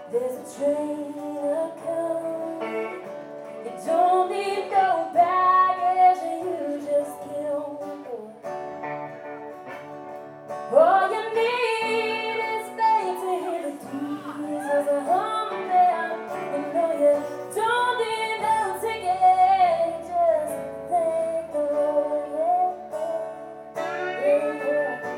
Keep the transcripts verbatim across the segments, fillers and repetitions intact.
There's a train a coming. You don't need no baggage, you just get on board. All you need is faith to hear the Jesus a humming. You know you don't need no ticket, just thank the Lord, yeah, yeah, yeah.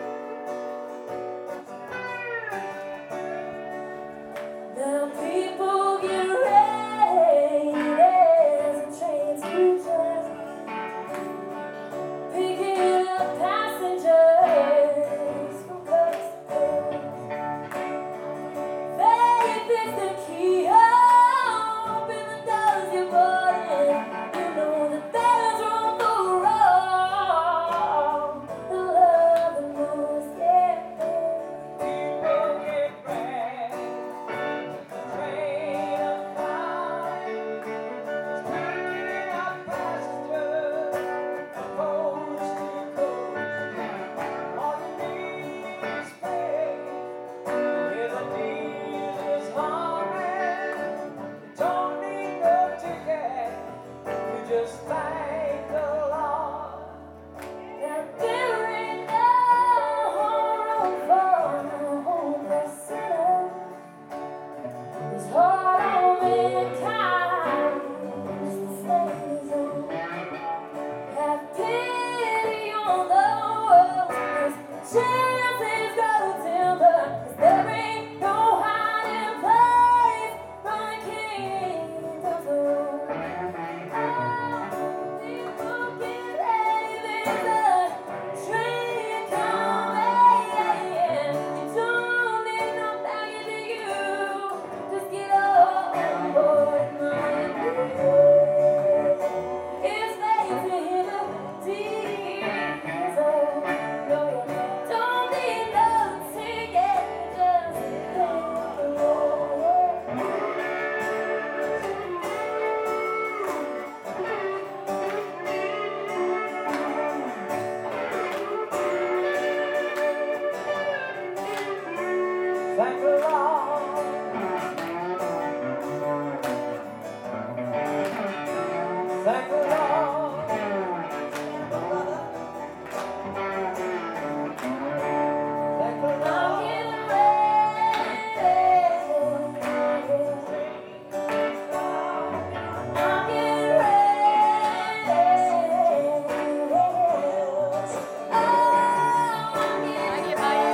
Now people get ready, there's a train to Jersey, picking up passengers from coast to coast. Faith is the key, open the doors you're born in. You know that there's room for all who love the most, yeah. People get ready. Train of fire, picking up passengers from coast to coast. All you need is faith. Hear the Jesus humming. You don't need no ticket. You just thank the Lord. That there ain't no room for no hopeless sinner. His heart on mankind, just the same as old. Have pity on those chances go timber, 'cause there ain't no hiding place from the kingdom's throne. Oh, people get ready, there's a train coming. You don't need no baggage, do you? Just get on board, my dear. It's made to hear the Jesus. No, you don't need no ticket, just thank the Lord. Thank the Lord. Thank the Lord. Thank the Lord. I'm getting ready. I'm getting ready. Oh, I'm getting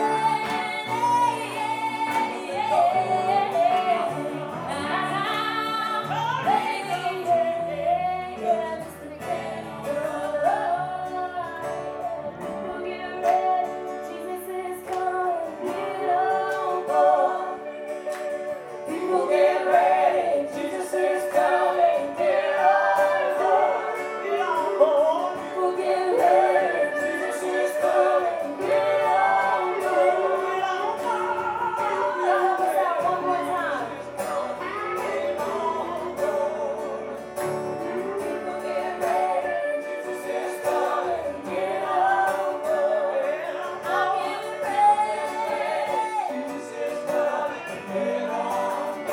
People get ready, Jesus is coming, get on board. Get on board. People get ready, Jesus is coming, get on board. Get on board. Now help us out one more time. Get on board. People get ready, Jesus is coming, get on board. I'm getting ready, Jesus is coming, get on board.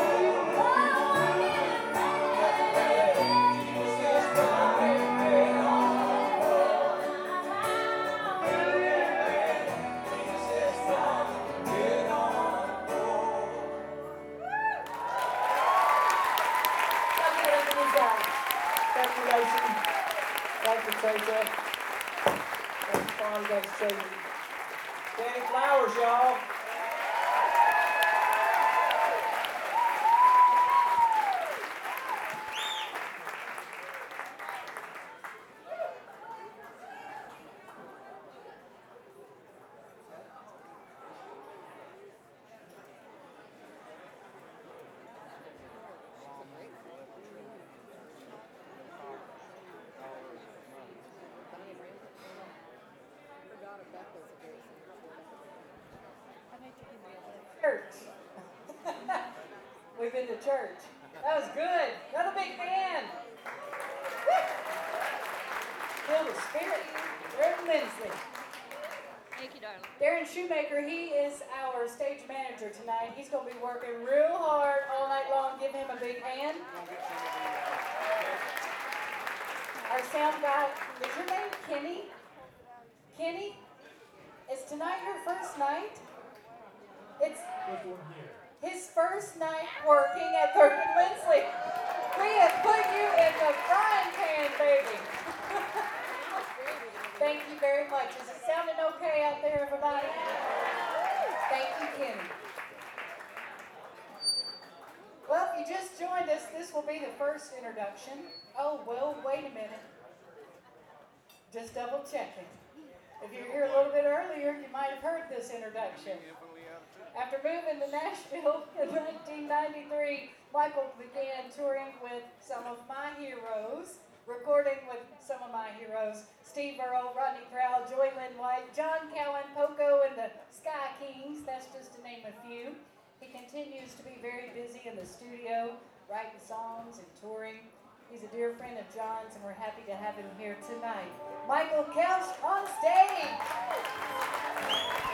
Congratulations. Thank you, Tracy. Thank you, Paul. Thanks, Tracy. Danny Flowers, y'all. Church. We've been to church. That was good. Another big hand. Feel the spirit. Tremendously. Thank you, darling. Darren Shoemaker, he is our stage manager tonight. He's going to be working real hard all a big hand. Our sound guy, is your name Kenny? Kenny, is tonight your first night? It's his first night working at Thurman Winsley. We have put you in the frying pan, baby. Thank you very much. Is it sounding okay out there, everybody? Thank you, Kenny. Well, if you just joined us, this will be the first introduction. Oh, well, wait a minute. Just double checking. If you were here a little bit earlier, you might have heard this introduction. After moving to Nashville in nineteen ninety-three, Michael began touring with some of my heroes, recording with some of my heroes, Steve Earle, Rodney Crowell, Joy Lynn White, John Cowan, Poco, and the Sky Kings. That's just to name a few. He continues to be very busy in the studio, writing songs and touring. He's a dear friend of John's, and we're happy to have him here tonight. Michael Couch on stage.